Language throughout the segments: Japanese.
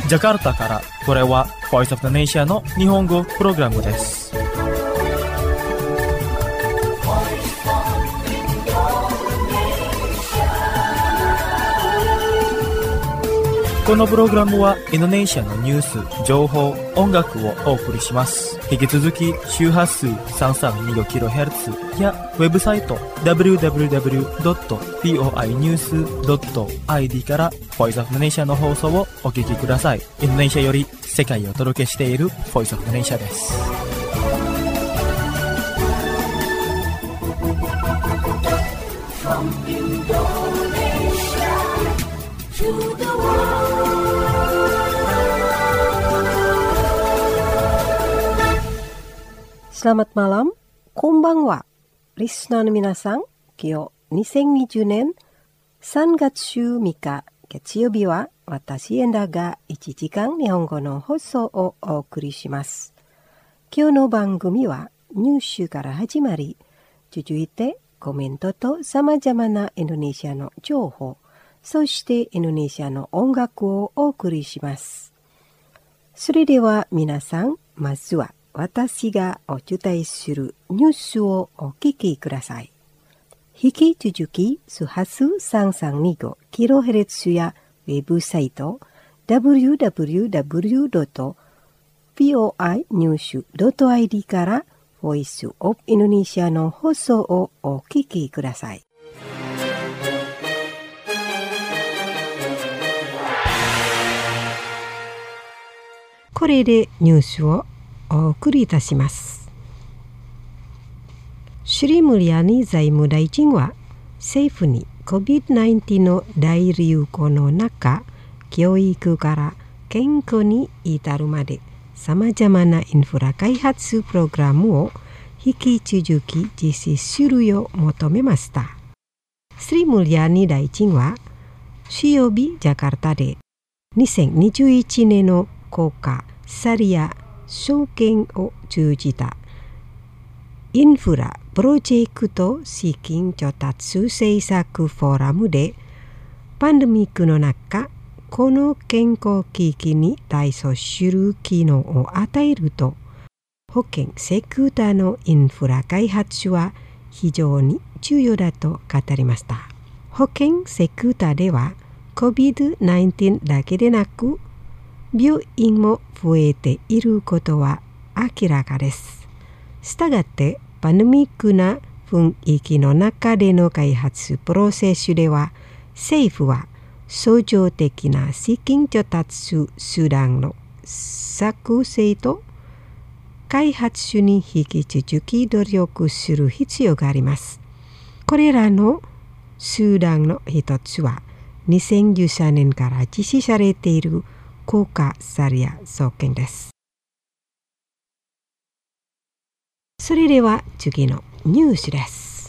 ジャカルタから、これは Voice of the Nation の日本語プログラムです。このプログラムはインドネシアのニュース、情報、音楽をお送りします。引き続き周波数 332kHz やウェブサイト www.voinews.id から Voice of the Nation の放送をお聞きください。インドネシアより世界をお届けしている Voice of the Nation です。 Selamat malam, konbanwa. Listenerの皆さん、今日2020年3月3日月曜日は私エンダが1時間日本語の放送をお送りします。今日の番組はニュースから始まり、続いてコメントと様々なインドネシアの情報、そしてインドネシアの音楽をお送りします。それでは皆さん、まずは私がお伝えするニュースをお聞きください。引き続き、周波数 332kHz やウェブサイト www.voinews.id からボイスオブインドネシアの放送をお聞きください。これでニュースをお送りいたします。シュリムリアニ財務大臣は政府に COVID-19 の大流行の中、教育から健康に至るまでさまざまなインフラ開発プログラムを引き続き実施するよう求めました。スリムリアニ大臣は水曜日ジャカルタで2021年の国家サリア証券を通じたインフラプロジェクト資金調達政策フォーラムでパンデミックの中、この健康危機に対処する機能を与えると、保険セクターのインフラ開発は非常に重要だと語りました。保険セクターでは COVID-19 だけでなく、病院も増えていることは明らかです。したがって、パンデミックな雰囲気の中での開発プロセスでは、政府は相乗的な資金調達手段の作成と開発に引き続き努力する必要があります。これらの手段の一つは、2013年から実施されている国家サリア証券です。それでは次のニュースです。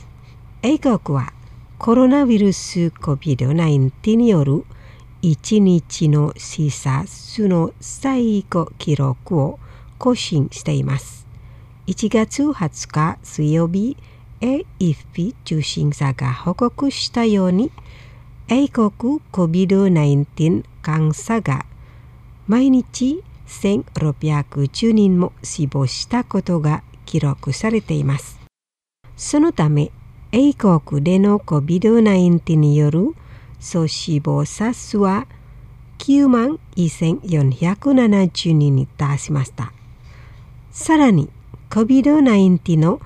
英国はコロナウイルス COVID-19 による1日の死者数の最高記録を更新しています。1月20日水曜日、AFP 通信社が報告したように、英国 COVID-19 患者が毎日1610人も死亡したことが記録されています。そのため、英国での COVID-19 による総死亡者数は91,470人に達しました。さらに、COVID-19 の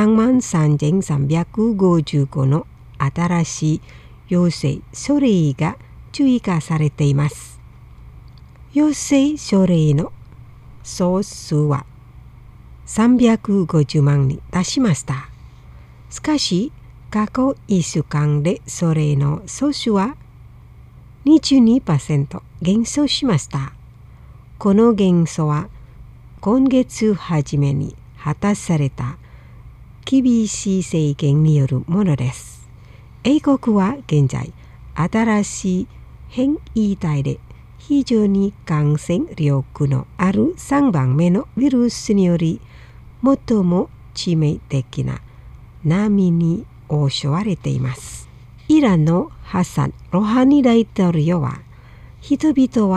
33,355の新しい陽性書類が追加されています。陽性書類の総数は350万に達しました。しかし、過去1週間でそれの総数は 22% 減少しました。この減少は今月初めに果たされた厳しい制限によるものです。英国は現在、新しい変異体で非常に感染力のある3番目のウイルスにより最も致命的な波に襲われています。イランのハサン・ロハニ大統領は、人々は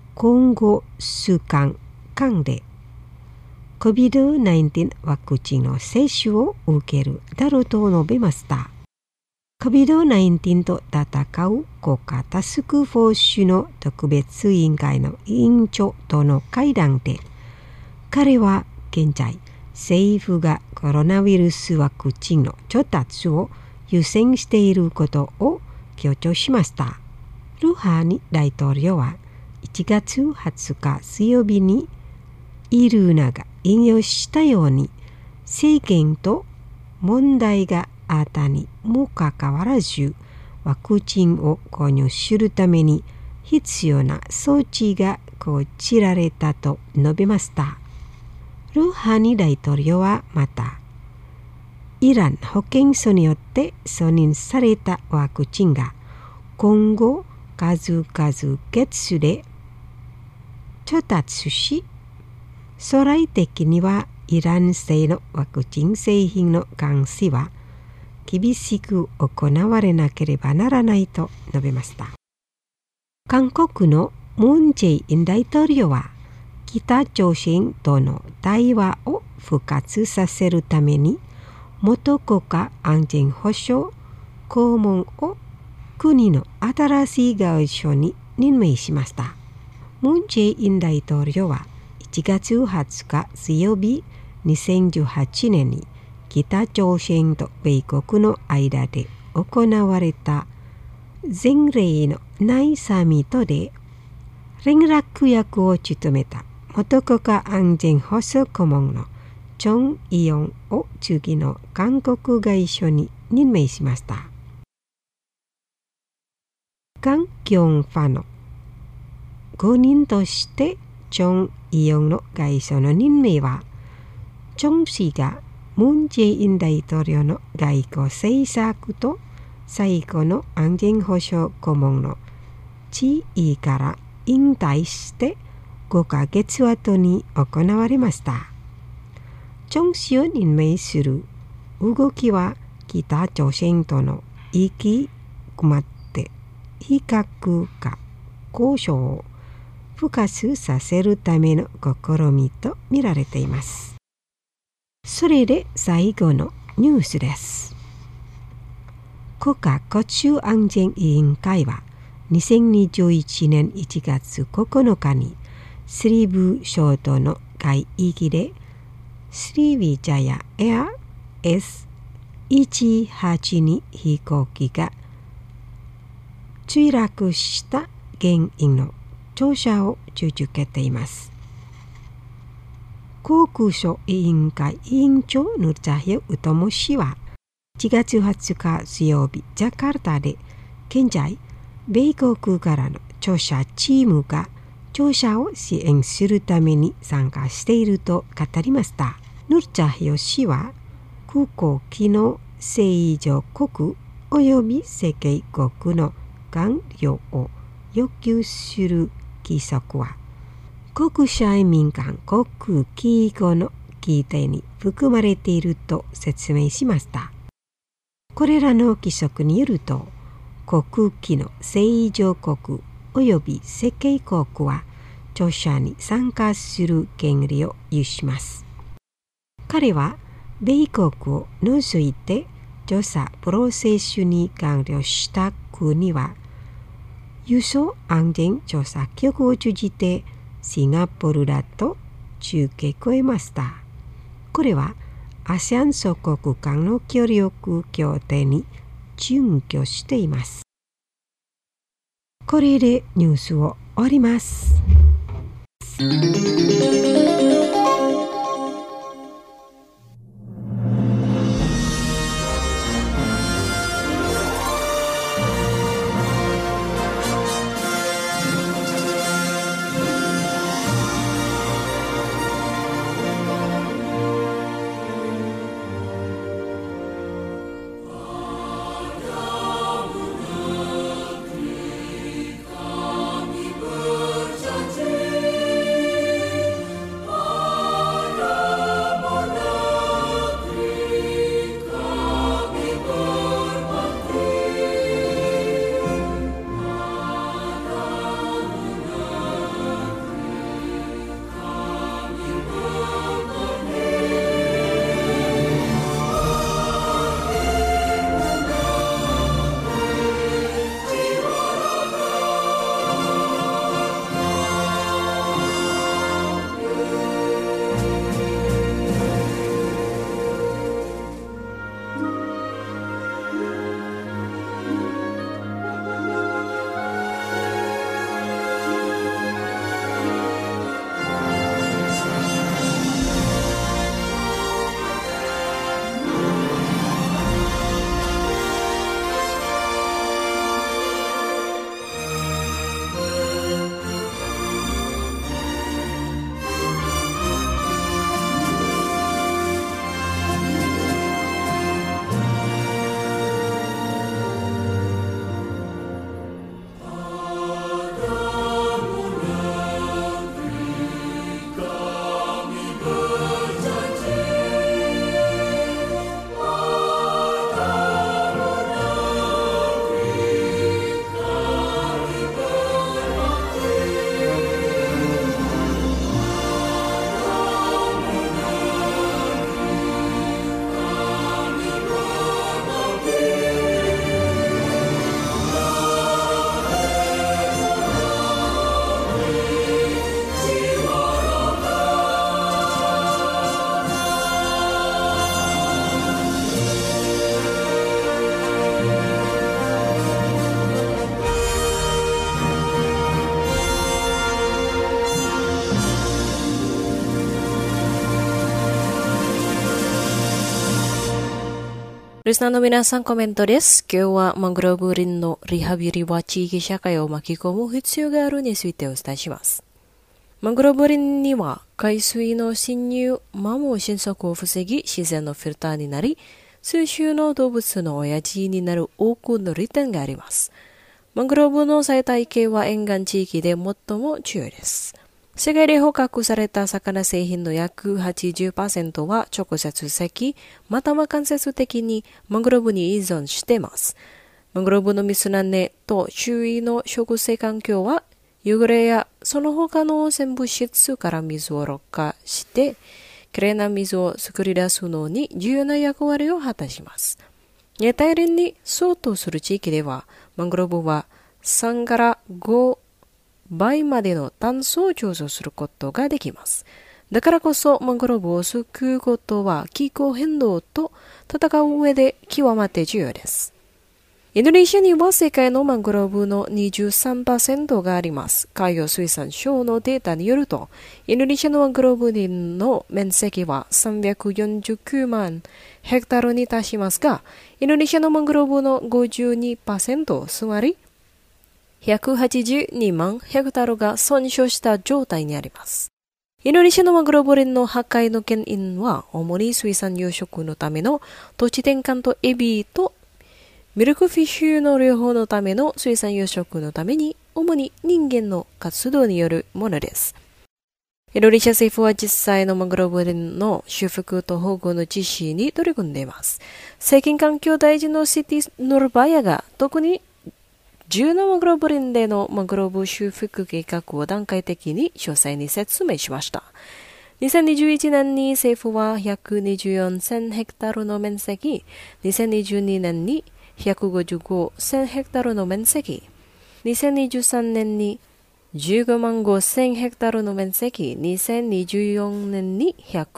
今後数間間で COVID-19 ワクチンの接種を受けるだろうと述べました。COVID-19 と戦う国家タスクフォースの特別委員会の委員長との会談で、彼は現在政府がコロナウイルスワクチンの調達を優先していることを強調しました。ルハニ大統領は1月20日水曜日にイルーナが引用したように、政権と問題があったにもかかわらずワクチンを購入するために必要な装置が講じられたと述べました。ルハニ大統領はまた、イラン保健所によって承認されたワクチンが今後数々月で調達し、将来的にはイラン製のワクチン製品の監視は厳しく行われなければならないと述べました。韓国のムン・ジェイン大統領は北朝鮮との対話を復活させるために元国家安全保障顧問を国の新しい外相に任命しました。ムン・ジェイン大統領は1月20日水曜日、2018年に北朝鮮と米国の間で行われた前例のないサミットで連絡役を務めた元国家安全保障顧問のチョン・イヨンを次の韓国外相に任命しました。カン・キョンファの後任としてチョン・イヨンの外相の任命は、チョン氏がムン・ジェイン大統領の外交政策と最後の安全保障顧問の地位から引退して5ヶ月後に行われました。チョン氏を任命する動きは北朝鮮との息詰まって非核化交渉を復活させるための試みと見られています。それで最後のニュースです。国家交通安全委員会は2021年1月9日にスリブ諸島の海域でスリビジャヤエア S182 飛行機が墜落した原因の調査を続けています。航空省委員会委員長ヌルチャヒヨウトモ氏は1月20日水曜日ジャカルタで現在米国からの調査チームが調査を支援するために参加していると語りました。ヌルチャヒヨ氏は空港機の正常国及び世界国の完了を要求する規則は国際民間航空機構の規定に含まれていると説明しました。これらの規則によると、航空機の正常国及び世界国は調査に参加する権利を有します。彼は米国を除いて調査プロセスに完了した国は輸送安全調査局を通じてシンガポールだと付け加えました。これはASEAN諸国間の協力協定に準拠しています。これでニュースを終わります。 リスナーの皆さん、コメントです。今日はマングローブ林のリハビリは地域社会を巻き込む必要があるについてお伝えします。マングローブ林には海水の侵入、マモ浸食を防ぎ、自然のフィルターになり、数種の動物の親父になる多くの利点があります。マングローブの生態系は沿岸地域で最も重要です。世界で捕獲された魚製品の約 80% は直接的、または間接的にマングローブに依存しています。マングローブの水の根と周囲の植生環境は、汚れやその他の汚染物質から水をろ過して、きれいな水を作り出すのに重要な役割を果たします。熱帯林に相当する地域では、マングローブは3から5倍までの炭素を貯蔵することができます。だからこそマングローブを救うことは気候変動と戦う上で極めて重要です。インドネシアには世界のマングローブの 23% があります。海洋水産省のデータによると、インドネシアのマングローブ林の面積は349万ヘクタールに達しますが、インドネシアのマングローブの 52%、つまり182万ヘクタールが損傷した状態にあります。インドネシアのマングローブ林の破壊の原因は、主に水産養殖のための土地転換とエビとミルクフィッシュの両方のための水産養殖のために、主に人間の活動によるものです。インドネシア政府は実際のマングローブ林の修復と保護の実施に取り組んでいます。最近環境大臣のシティ・ノルバヤが特に10のマングローブ林でのマングローブ修復計画を段階的に詳細に説明しました。2021年に政府は124,000ヘクタールの面積、2022年に155,000ヘクタールの面積、2023年に155,000ヘクタールの面積、2024年に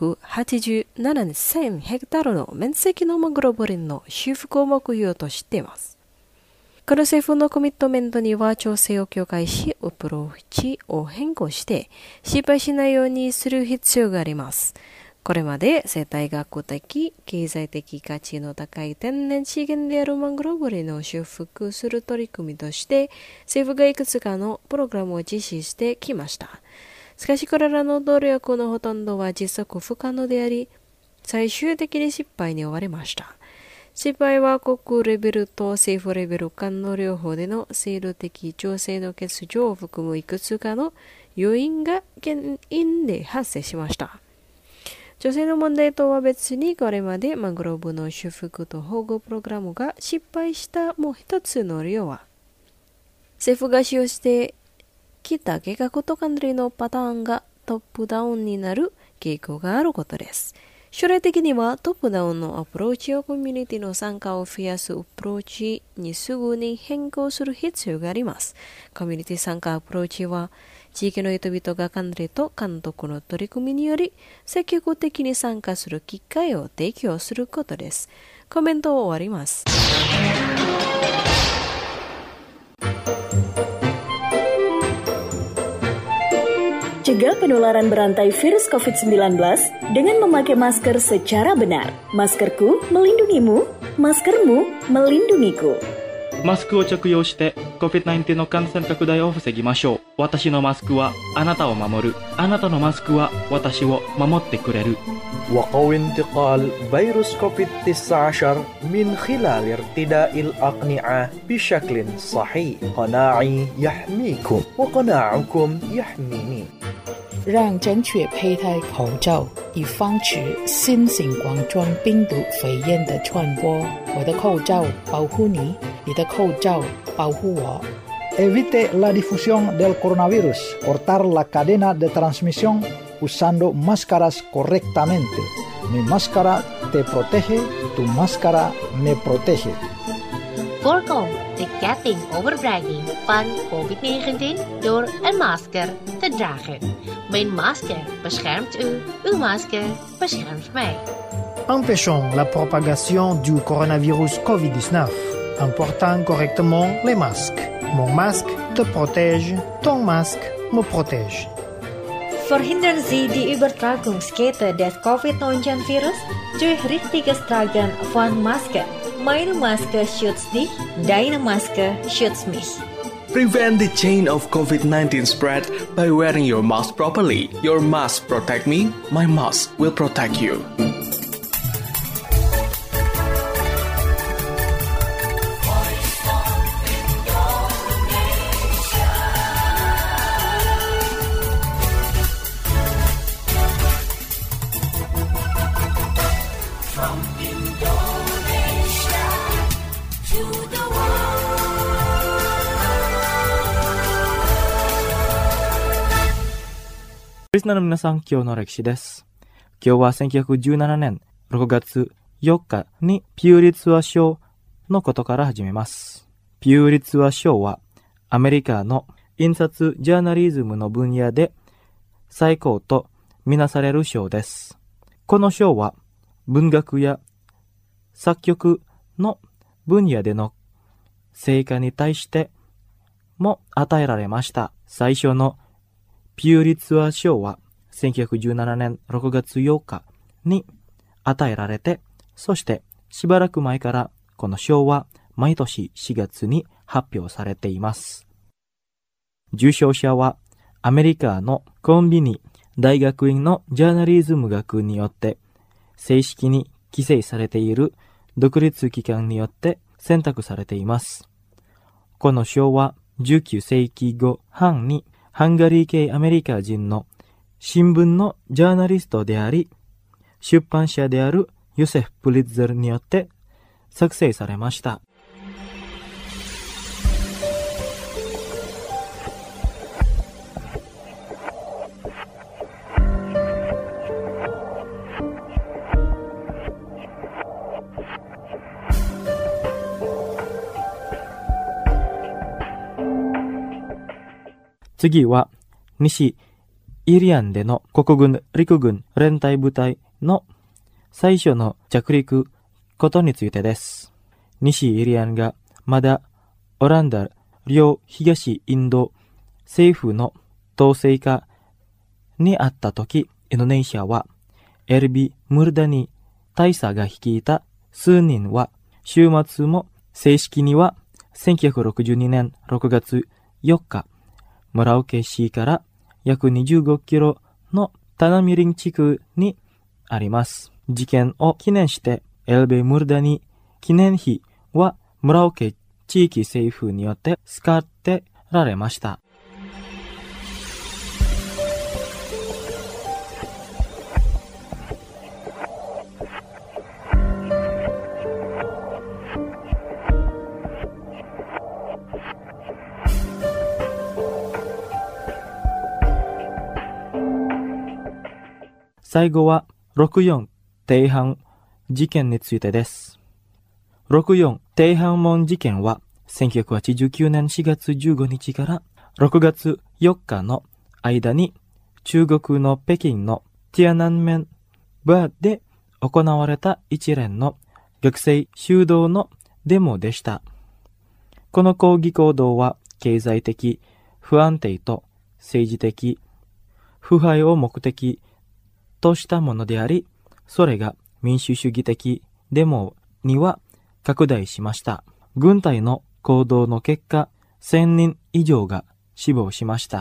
187,000ヘクタールの面積のマングローブ林の修復を目標としています。この政府のコミットメントには調整を強化し、アプローチを変更して失敗しないようにする必要があります。これまで生態学的、経済的価値の高い天然資源であるマングローブ林を修復する取り組みとして、政府がいくつかのプログラムを実施してきました。しかしこれらの努力のほとんどは持続不可能であり、最終的に失敗に終わりました。失敗は国レベルと政府レベル間の両方での制度的調整の欠如を含むいくつかの要因が原因で発生しました。女性の問題とは別に、これまでマングローブの修復と保護プログラムが失敗したもう一つの理由は、政府が使用してきた計画と管理のパターンがトップダウンになる傾向があることです。将来的にはトップダウンのアプローチをコミュニティの参加を増やすアプローチにすぐに変更する必要があります。コミュニティ参加アプローチは、地域の人々が管理と監督の取り組みにより積極的に参加する機会を提供することです。コメントを終わります。 Cegah penularan berantai virus COVID-19 dengan memakai masker secara benar. Maskerku melindungimu, maskermu melindungiku. マスクを着用して COVID-19 の感染拡大を防ぎましょう。私のマスクはあなたを守る。あなたのマスクは私を守ってくれる。 وقو انتقال فيروس كوفيد-19 من خلال ارتداء الأقنعة بشكل صحيح. قناعي يحميكم وقناعكم يحميني. 让正确佩戴口罩，以防止新型冠状病毒肺炎的传播。我的口罩保护你，你的口罩保护我。 Evite la difusión del coronavirus. Cortar la cadena de transmisión usando máscaras correctamente. Mi máscara te protege, tu máscara me protege. Voorkom de ketting overbrenging van COVID-19 door een masker te dragen. Mijn masker beschermt u, uw masker beschermt mij. Empêchons la propagation du coronavirus COVID-19 en portant correctement les masques. Mon masque te protège, ton masque me protège. Verhindern Sie die Übertragungskette des COVID-19-Virus durch richtiges Tragen von Masken. Meine Maske schützt dich, deine Maske schützt mich. Prevent the chain of COVID-19 spread by wearing your mask properly. Your mask protect me, my mask will protect you. リスナーの皆さん、今日の歴史です。今日は1917年6月4日にピューリツァー賞のことから始めます。ピューリツァー賞はアメリカの印刷ジャーナリズムの分野で最高とみなされる賞です。この賞は文学や作曲の分野での成果に対しても与えられました。最初のピューリツァー賞は1917年6月8日に与えられて、そしてしばらく前からこの賞は毎年4月に発表されています。受賞者はアメリカのコンビニ大学院のジャーナリズム学によって正式に規制されている独立機関によって選択されています。この賞は19世紀後半にハンガリー系アメリカ人の新聞のジャーナリストであり、出版社であるヨセフ・プリッツェルによって作成されました。次は西イリアンでの国軍陸軍連隊部隊の最初の着陸ことについてです。西イリアンがまだオランダ両東インド政府の統制下にあった時、インドネシアはエルビ・ムルダニ大佐が率いた数人は週末も正式には1962年6月4日ムラオケ市から約25キロのタナミリン地区にあります。事件を記念してエルベ・ムルダニ記念碑はムラオケ地域政府によって使ってられました。最後は64天安事件についてです。64天安門事件は1989年4月15日から6月4日の間に中国の北京のティアナンメンバーで行われた一連の学生修道のデモでした。この抗議行動は経済的不安定と政治的腐敗を目的としたものであり、それが民主主義的デモには拡大しました。軍隊の行動の結果、1000人以上が死亡しました。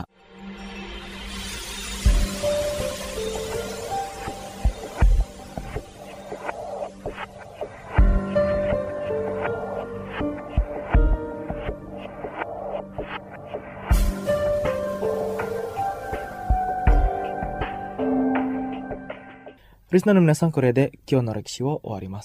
リスナーの皆さん、これで今日の歴史を終わります。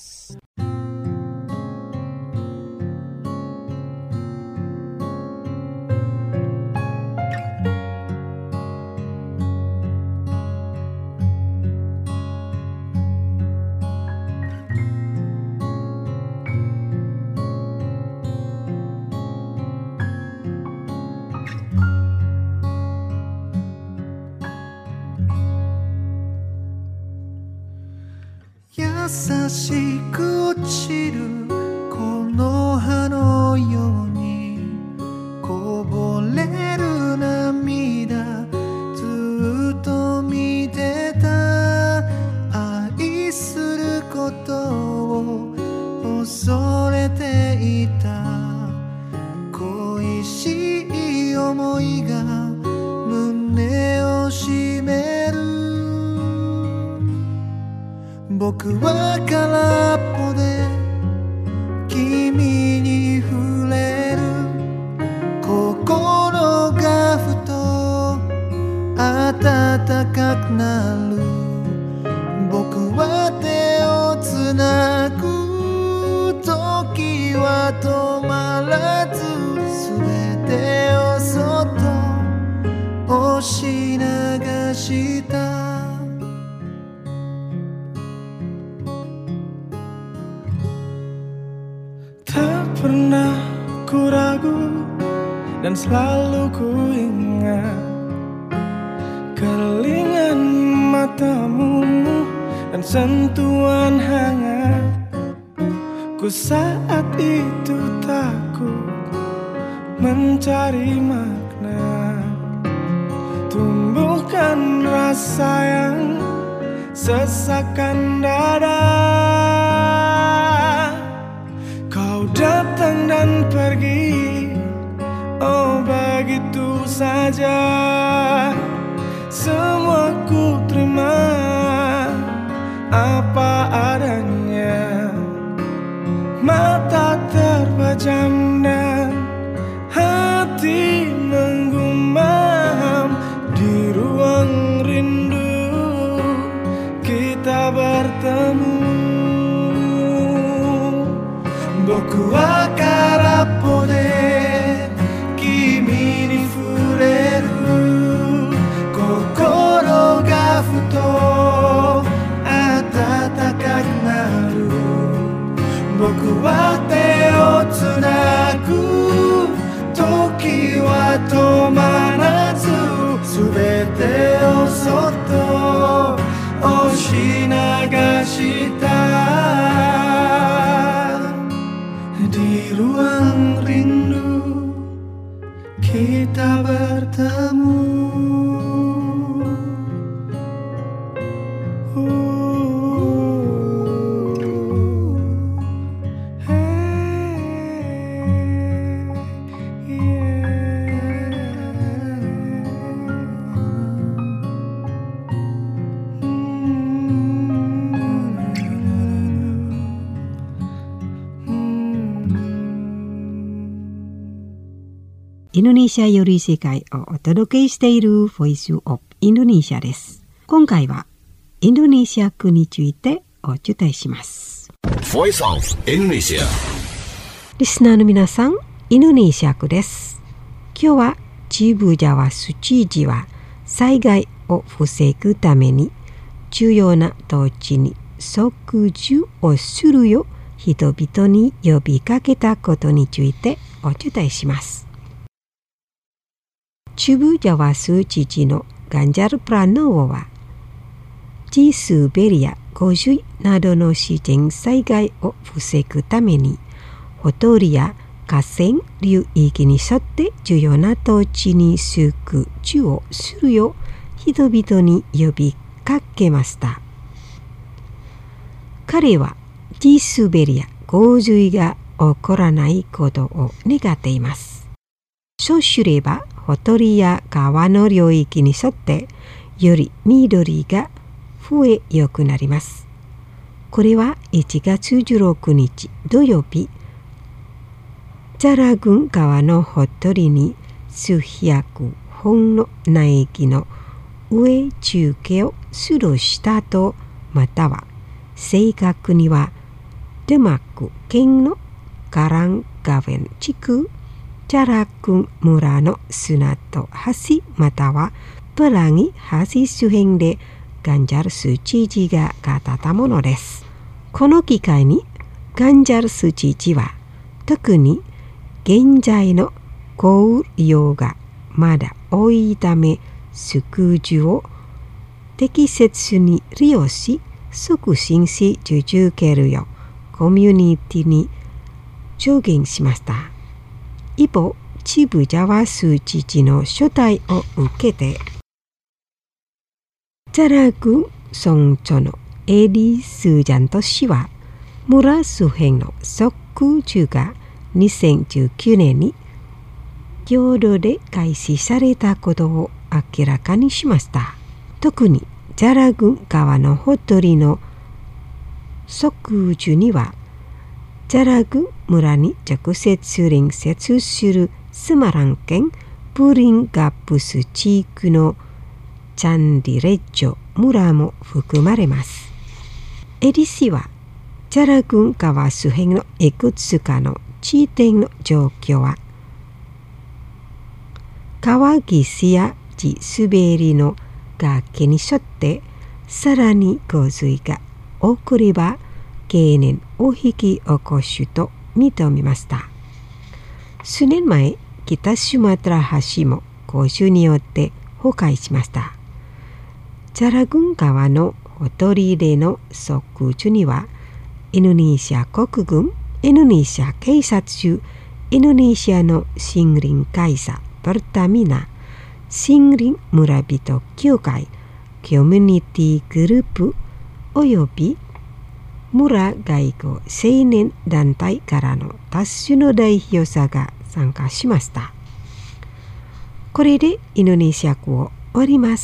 優しく落ちるこの葉のようにこぼれる涙ずっと見てた愛することを恐れれていた恋しい思いが胸を締める。僕は空っぽで君に触れる。心がふと暖かくなる。僕は手をつなぐ。時は止まらず全てをそっと押し流した。 Tak pernah ku ragu dan selalu ku ingat keringan matamu dan sentuhan hangat. Ku saat itu takut mencari makna, tumbuhkan rasa yang sesakkan dada. Kau datang dan pergi, oh begitu saja. Semua ku terima apa adanya. Mata terpejam dan hati menggumam. Di ruang rindu kita bertemu. Boku wa karappo de kimi ni fureru. Kokoro ga futo atatakaku naru. Boku wa te o tsunagu. Toki wa tomarazu subete o sotto oshi nagashita. Di ruang rindu kita bertemu. インドネシアより世界をお届けしているボイスオブインドネシアです。今回はインドネシア区についてお伝えします。 Voice of Indonesia。 リスナーの皆さん、インドネシア区です。今日はチブジャワス知事は災害を防ぐために重要な土地に植樹をするよう人々に呼びかけたことについてお伝えします。チブジャワス知事のガンジャル・プラノーは地滑りや洪水などの自然災害を防ぐためにほとりや河川流域に沿って重要な土地に植樹をするよう人々に呼びかけました。彼は地滑りや洪水が起こらないことを願っています。そうすればほとりや川の領域に沿ってより緑が増えよくなります。これは1月16日土曜日、ザラグン川のほとりに数百本の苗木の植え付けをするした後、または正確にはデマク県のカランガベン地区チャラクン村の砂と橋またはプラギ橋周辺でガンジャルス知事が語ったものです。この機会にガンジャルス知事は特に現在の降雨量がまだ多いため植樹を適切に利用し促進し続けるようコミュニティに助言しました。一方、チブジャワス知事の招待を受けて、ザラグン村長のエリ・スージャント氏は、 村周辺の測空中が2019年に共同で開始されたことを明らかにしました。特にジャラ郡川のほとりの測空中にはジャラ郡村に直接隣接するスマラン県プリンガップス地区のチャンディレッジョ村も含まれます。エリ市はジャラ郡川周辺のいくつかの地点の状況は川岸や地滑りの崖に沿ってさらに洪水が起これば懸念を引き起こすと認めました。数年前、北スマトラ橋も洪水によって崩壊しました。ジャラ郡川のほとりでの測空中にはインドネシア国軍、インドネシア警察署、インドネシアの森林会社パルタミナ、森林村人協会、コミュニティグループおよび村外交青年団体からの多数の代表者が参加しました。これでインドネシア語を終わります。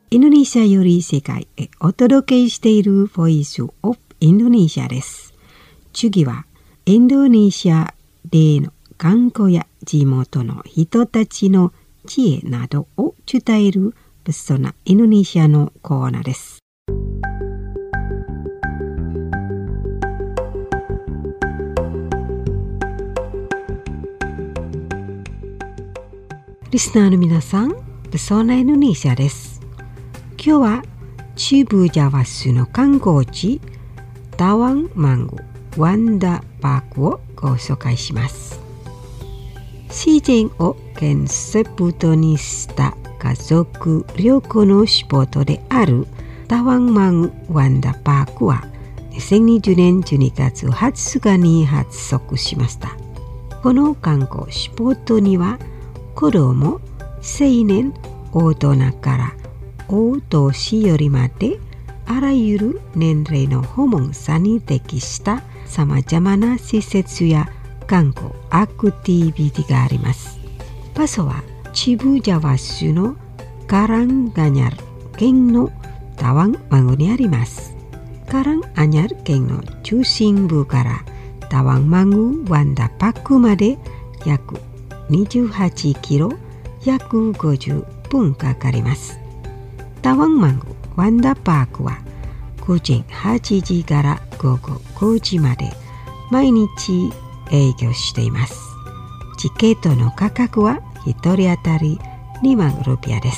インドネシアより世界へお届けしているボイスオブインドネシアです。次はインドネシアでの観光や地元の人たちの知恵などを伝えるペソナインドネシアのコーナーです。リスナーの皆さん、ペソナインドネシアです。今日はチブジャワスの観光地タワンマングワンダーパークをご紹介します。自然をコンセプトにした家族旅行のスポットであるタワンマングワンダーパークは2020年12月20日に発足しました。この観光スポットには子供、青年、大人からお年寄りまであらゆる年齢の訪問者に適したさまざまな施設や観光アクティビティがあります。場所はチブジャワ州のカランガニャル県のタワンマングにあります。カランアニャル県の中心部からタワンマングワンダーパークまで約28キロ、約50分かかります。タワンマングワンダーパークは午前8時から午後5時まで毎日営業しています。チケットの価格は1人当たり2万ルピアです。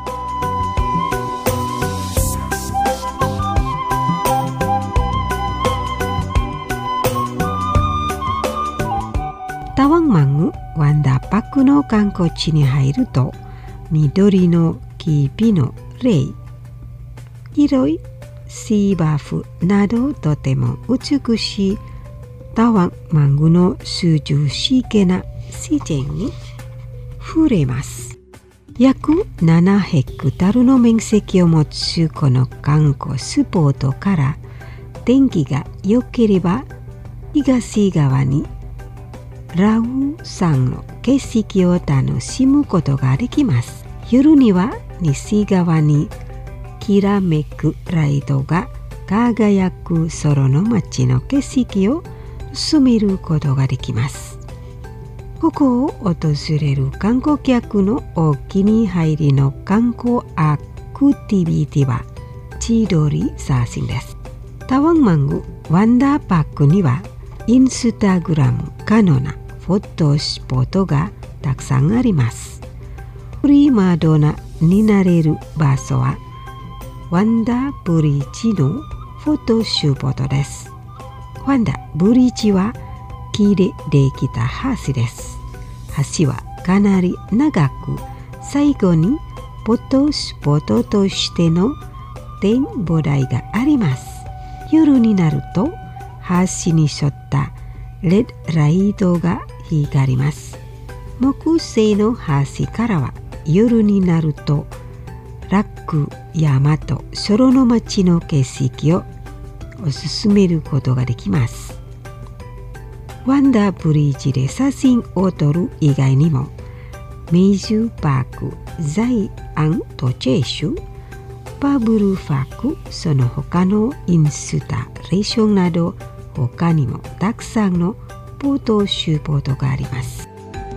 タワンマングワンダーパークの観光地に入ると緑の木々のレイ、広いシーバフなどとても美しいタワンマングの涼しげな自然に触れます。約7ヘクタールの面積を持つこの観光スポットから天気が良ければ東側にラウ山の景色を楽しむことができます。夜には西側にきらめくライトが輝く空の街の景色を眺めることができます。ここを訪れる観光客のお気に入りの観光アクティビティは自撮り写真です。タワンマングワンダーパークにはインスタグラム可能なフォトスポットがたくさんあります。プリマドナになれる場所はワンダーブリッジのフォトスポットです。ワンダーブリッジは木でできた橋です。橋はかなり長く、最後にフォトスポットとしての展望台があります。夜になると橋に沿ったレッドライトが光ります。木製の橋からは夜になるとラック山と空の町の景色をおすすめることができます。ワンダーブリッジで写真を撮る以外にもメイジュパーク、ザイアントチェシュ、パブルファーク、その他のインスタレーションなど他にもたくさんのフォトスポットがあります。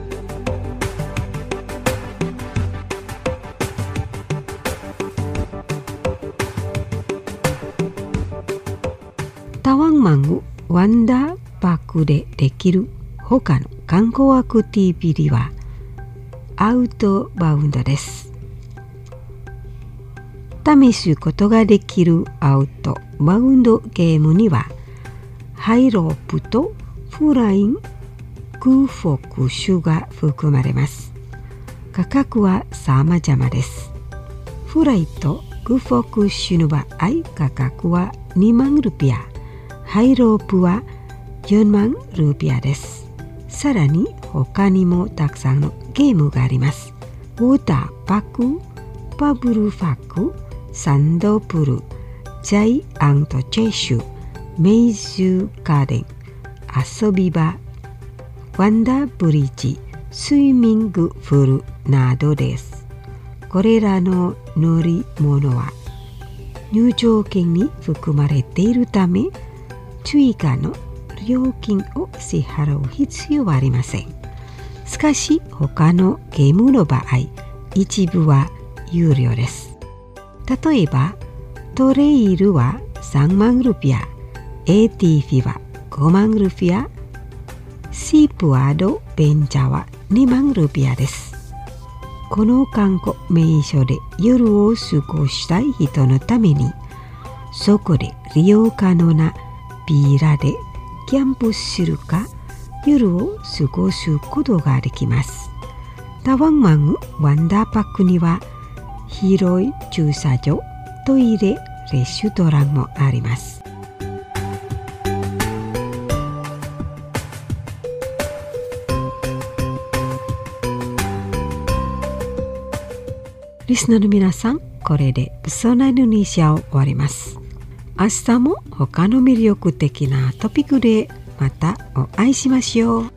タワンマングワンダーパークでできる他の観光アクティビティはアウトバウンドです。試すことができるアウトバウンドゲームにはハイロープとフライングフォクシュが含まれます。価格は様々です。フライとグフォクシュの場合価格は2万ルピア、ハイロープは4万ルピアです。さらに他にもたくさんのゲームがあります。ウォーターパーク、パブルファーク、サンドプール、ジャイアントチェシュ、メイズガーデン、遊び場、ワンダーブリッジ、スイミングプールなどです。 これらの乗り物は入場券に含まれているため、追加の料金を支払う必要はありません。しかし他のゲームの場合、一部は有料です。例えばトレイルは3万ルピア、ATV は5万ルピア、シープアドベンチャーは2万ルピアです。この観光名所で夜を過ごしたい人のために、そこで利用可能なビーラでキャンプするか夜を過ごすことができます。タワンマンワンダーパックには広い駐車場、トイレ、レストランもあります。リスナーの皆さん、これでプソナインドネシアを終わります。明日も他の魅力的なトピックでまたお会いしましょう。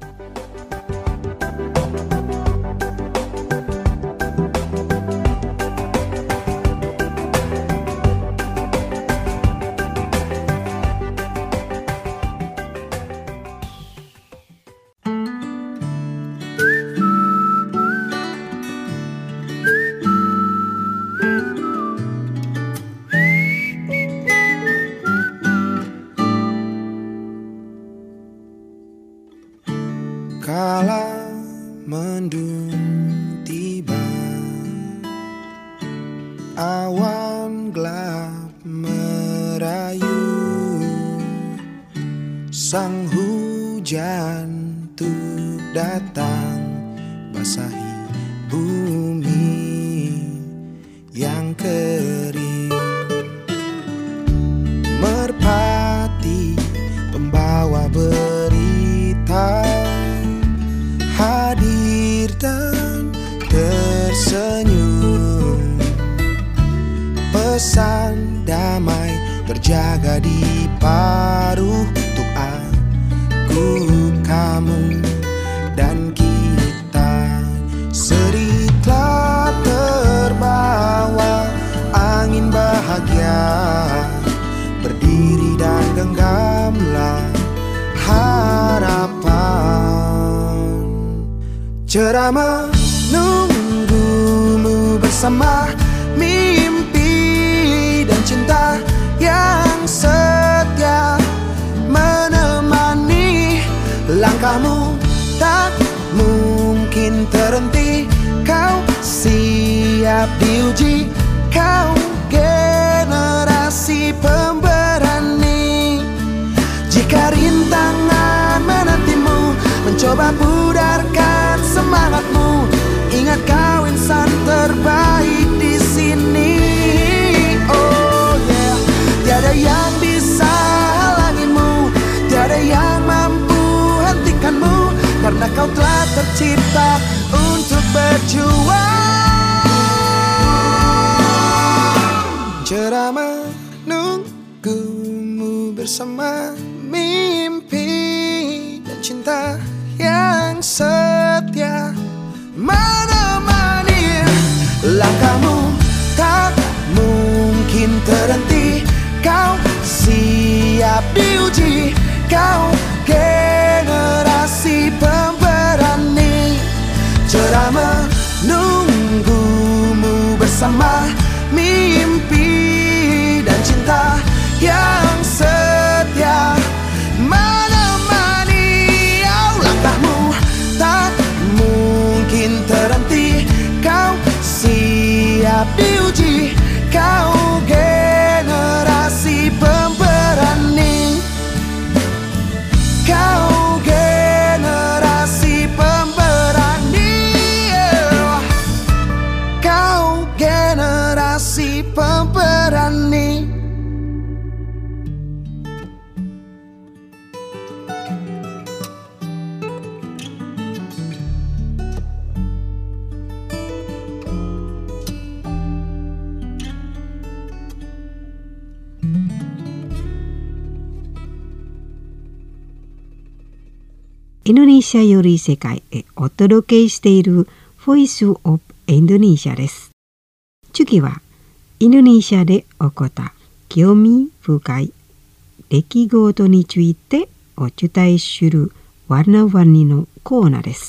Kala mendung tiba, awan gelap merayu, sang hujan tuh datang basahi bumi yang kering. Merpati pembawa berita hadir dan tersenyum, pesan damai terjaga di paruh untuk aku, kamu, dan kita. Seritlah terbawa angin bahagia, berdiri dan genggamlah harapan. Cerah menunggumu bersama mimpi dan cinta yang setia menemani langkahmu, tak mungkin terhenti. Kau siap diuji, kau generasi pemberani. Jika rintangan menantimu, mencoba pudarkan semangatmu. Ingat kau insan terbaik di sini. Oh yeah, tiada yang bisa halangimu, tiada yang mampu hentikanmu, karena kau telah tercipta untuk berjuang. Cerah menunggumu bersama mimpi dan cinta yang setia menemani langkahmu, tak mungkin terhenti. Kau siap diuji, kau generasi pemberani. Cerah menunggumu bersama mimpi dan cinta yang setia menemani langkahmu, tak mungkin terhenti. Kau siap diuji, kau generasi pemberani. Kau generasi pemberani. Kau generasi pemberani. Indonesia より世界へお届けしている Voice of Indonesia です。 次はインドネシアで起こった興味深い出来事についてお伝えするワルナワニのコーナーです。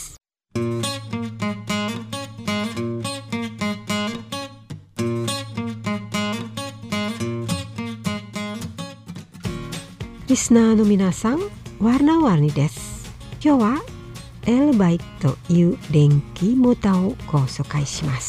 リスナーの皆さん、ワルナワニです。今日はエルバイクという電気モーターをご紹介します。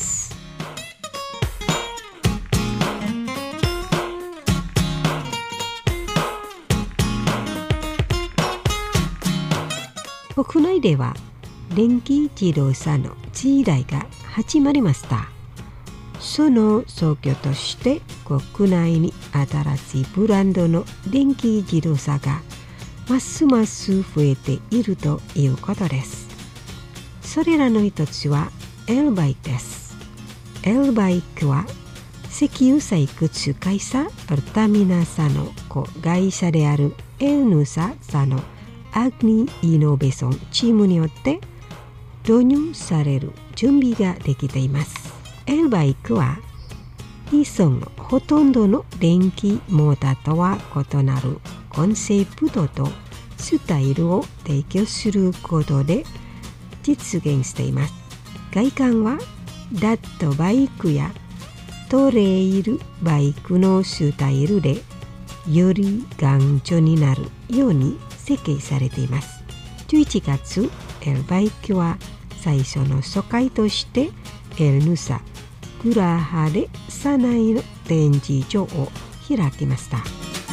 国内では電気自動車の時代が始まりました。その創業として国内に新しいブランドの電気自動車がますます増えているということです。それらの一つはエルバイクです。エルバイクは石油採掘会社パルタミナ社の子会社であるエルヌサ社のアグニイノベーションチームによって導入される準備ができています。エルバイクは既存のほとんどの電気モーターとは異なるコンセプトとスタイルを提供することで実現しています。外観はダットバイクやトレイルバイクのスタイルでより頑丈になるように設計されています。11月、エルバイクは最初の初回としてエルヌサグラハで社内の展示場を開きました。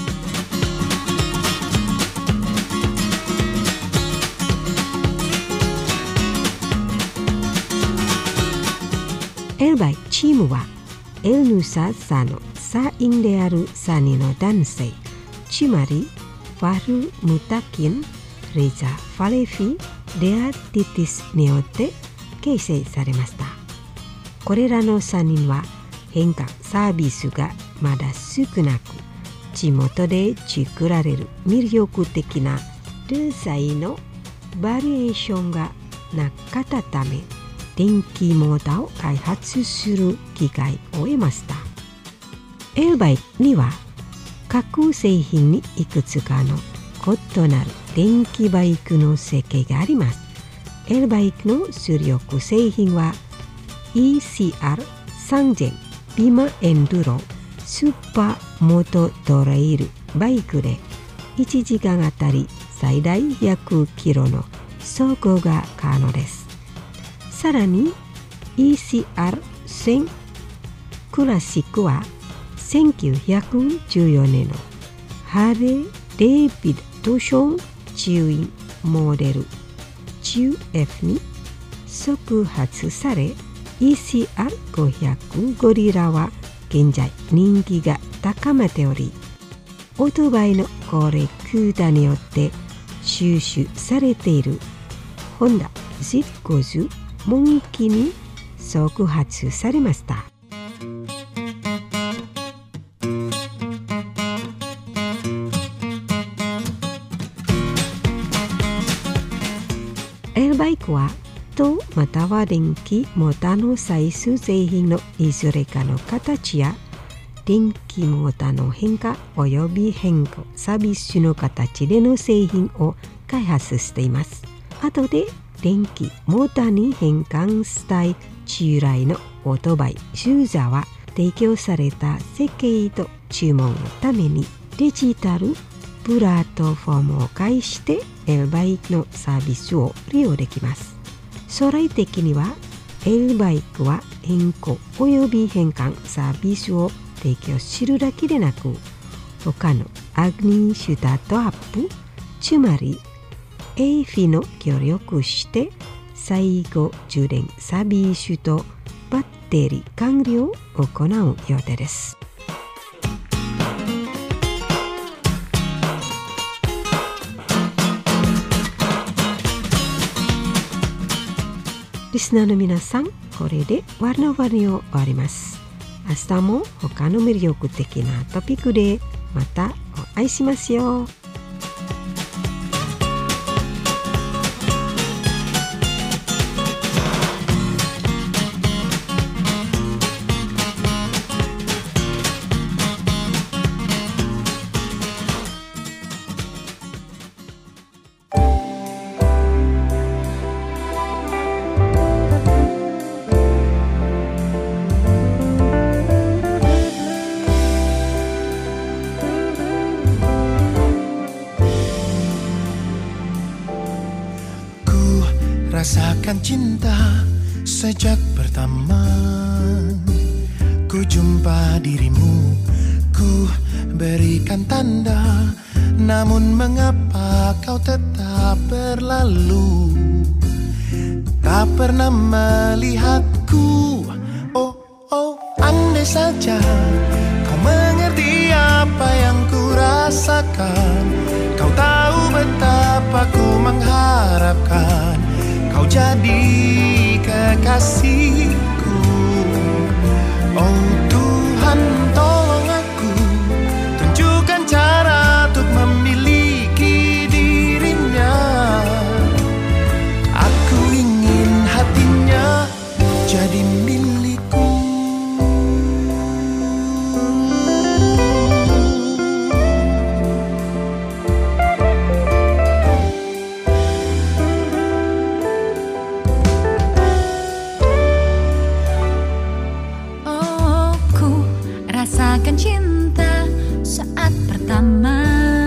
エルバイクチームはエルヌサ社の社員である3人の男性、つまりファル・ムタキン、レザ・ファレフィ、デア・ティティスによって形成されました。これらの3人は変換サービスがまだ少なく、地元で作られる魅力的なデザインのバリエーションがなかったため、電気モーターを開発する機会を得ました。エルバイクには各製品にいくつかの異なる電気バイクの設計があります。エルバイクの主力製品は ECR3000 ビマエンドゥロスーパーモトトレイルバイクで1時間あたり最大100キロの走行が可能です。さらに ECR1000 クラシックは1914年のハーレー・デイビッドションチューインモデル 10F に触発され ECR500 ゴリラは現在人気が高まっており、オートバイのコレクターによって収集されているホンダ Z50 も一気に触発されました。エルバイクはとまたは電気モーターの最終製品のいずれかの形や電気モーターの変化および変更サービスの形での製品を開発しています。後で電気モーターに変換したい従来のオートバイユーザーは提供された設計と注文のためにデジタルプラットフォームを介してエルバイクのサービスを利用できます。将来的にはエルバイクは変更および変換サービスを提供するだけでなく、他のアグニースタートアップ、つまり AFI の協力して最後充電サービスとバッテリー管理を行う予定です。リスナーの皆さん、これでワルナワニを終わります。明日も他の魅力的なトピックでまたお会いしますよ。 rasakan cinta sejak pertama ku jumpa dirimu. Ku berikan tanda, namun mengapa kau tetap berlalu? Tak pernah melihatku. Oh, oh, andai saja kau mengerti apa yang ku rasakan. Kau tahu betapa ku mengharapkan kau jadi kekasihku. Oh Tuhan, tolong aku, tunjukkan cara untuk memiliki dirinya. Aku ingin hatinya jadi milikku. Rasakan cinta saat pertama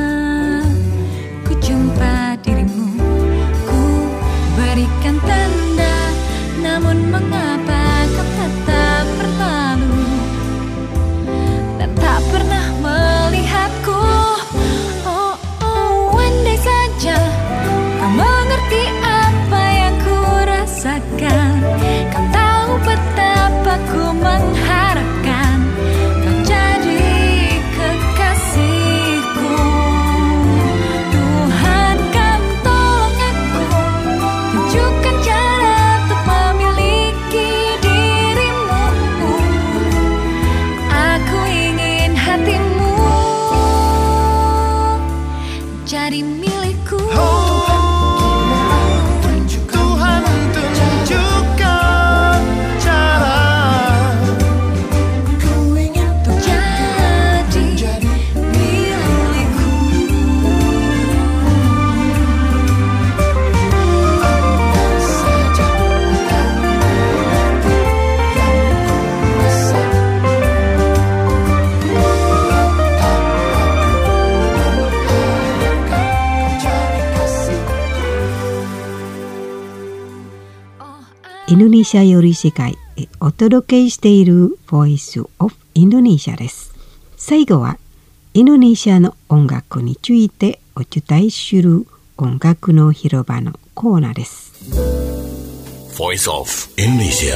ku jumpa dirimu. Ku berikan tanda, namun mengapa kau tetap berlalu dan tak pernah melihatku. Oh, oh, andai saja kau mengerti apa yang ku rasakan. Kau tahu betapa ku mengharapkan jadi milikku. Tuhan, tunjukkan cara. Ku ingin jadi milikku. Andai saja kau mengerti yang ku rasakan. Indonesia より世界へお届けしている Voice of Indonesia です。最後はインドネシアの音楽についてお伝えする音楽の広場のコーナーです。 Voice of Indonesia。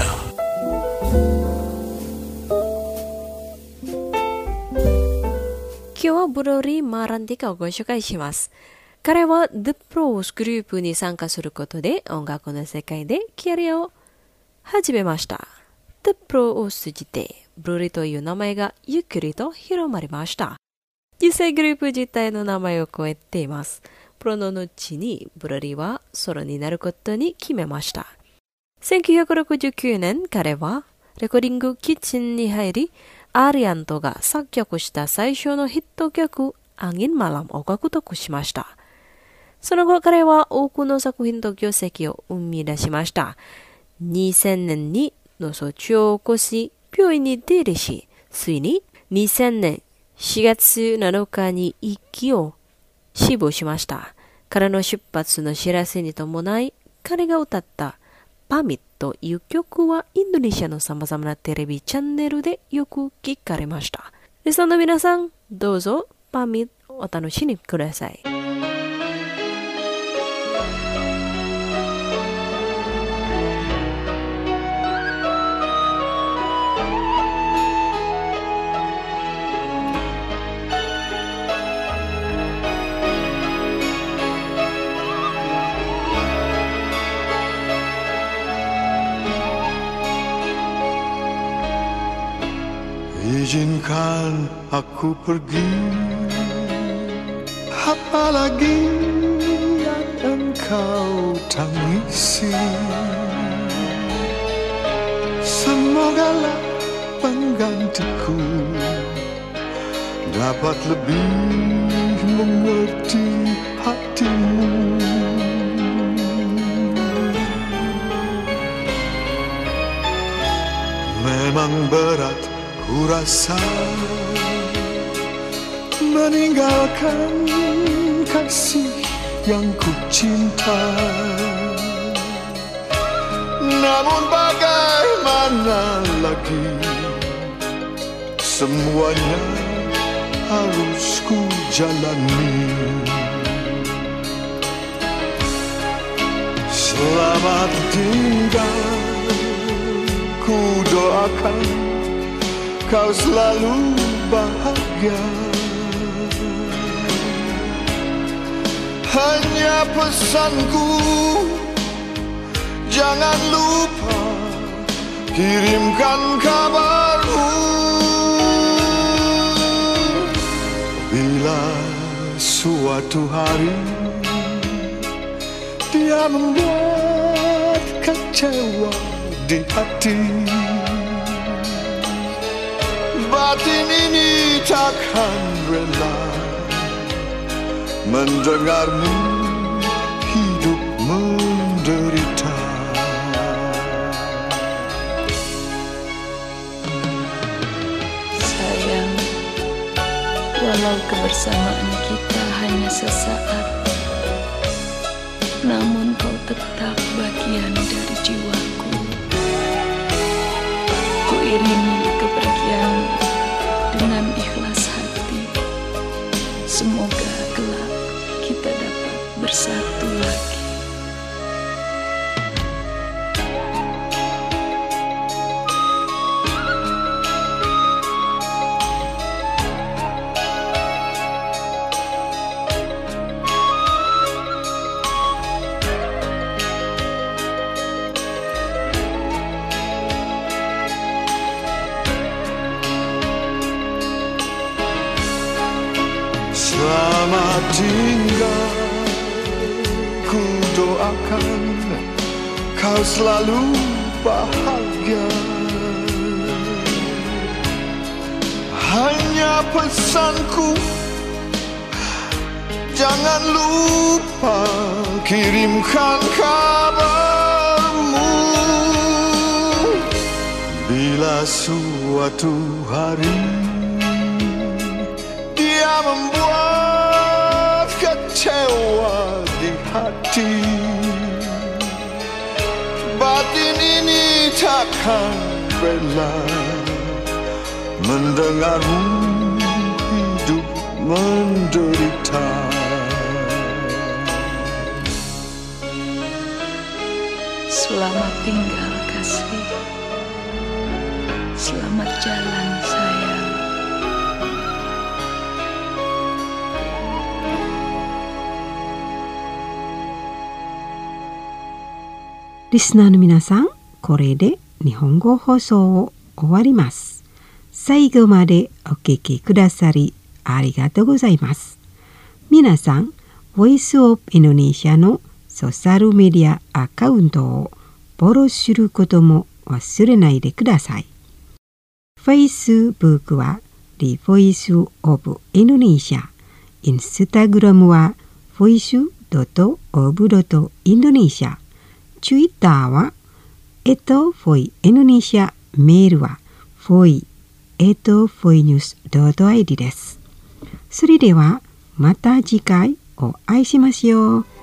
今日はブロリー・マーランディカをご紹介します。彼は The Pros グループに参加することで音楽の世界でキャリアを始めました。The Pro を通じてブロリーという名前がゆっくりと広まりました。実際グループ自体の名前を超えています。プロの後にブロリーはソロになることに決めました。1969年彼はレコーディングキッチンに入り、アリアントが作曲した最初のヒット曲Angin Malamを獲得しました。その後彼は多くの作品と業績を生み出しました。2000年に脳卒中を起こし病院に出入りし、ついに2000年4月7日に息を死亡しました。彼の出発の知らせに伴い、彼が歌ったパミッという曲はインドネシアの様々なテレビチャンネルでよく聞かれました。リスナーの皆さん、どうぞパミッお楽しみください。 Izinkan aku pergi, apalagi yang engkau tangisi. Semogalah penggantiku dapat lebih mengerti hatimu. Memang berat ku rasa meninggalkan kasih yang ku cinta. Namun bagaimana lagi, semuanya harus ku jalani. Selamat tinggal, ku doakan kau selalu bahagia. Hanya pesanku, jangan lupa kirimkan kabarmu bila suatu hari dia membuat kecewa di hati. Batin ini takkan rela mendengarmu hidup menderita. Sayang, walau kebersamaan kita hanya sesaat, namun kau tetap bagian dari jiwaku. Ku iringi kepergian dengan ikhlas hati. Semoga kelak kita dapat bersatu lagi. Selamat tinggal, ku doakan kau selalu bahagia. Hanya pesanku, jangan lupa kirimkan kabarmu bila suatu hari dia membuat kecewa di hati. Batin ini takkan rela mendengarmu hidup menderita. Selamat tinggal kasih, selamat jalan sayang. リスナーの皆さん、これで日本語放送を終わります。最後までお聞きくださりありがとうございます。皆さん、Voice of Indonesia のソーシャルメディアアカウントをフォローすることも忘れないでください。Facebook は The Voice of Indonesia、Instagram は voice.of.indonesia、Twitter は@foiindonesia、メールは foi@foinews.id です。それではまた次回お会いしましょう。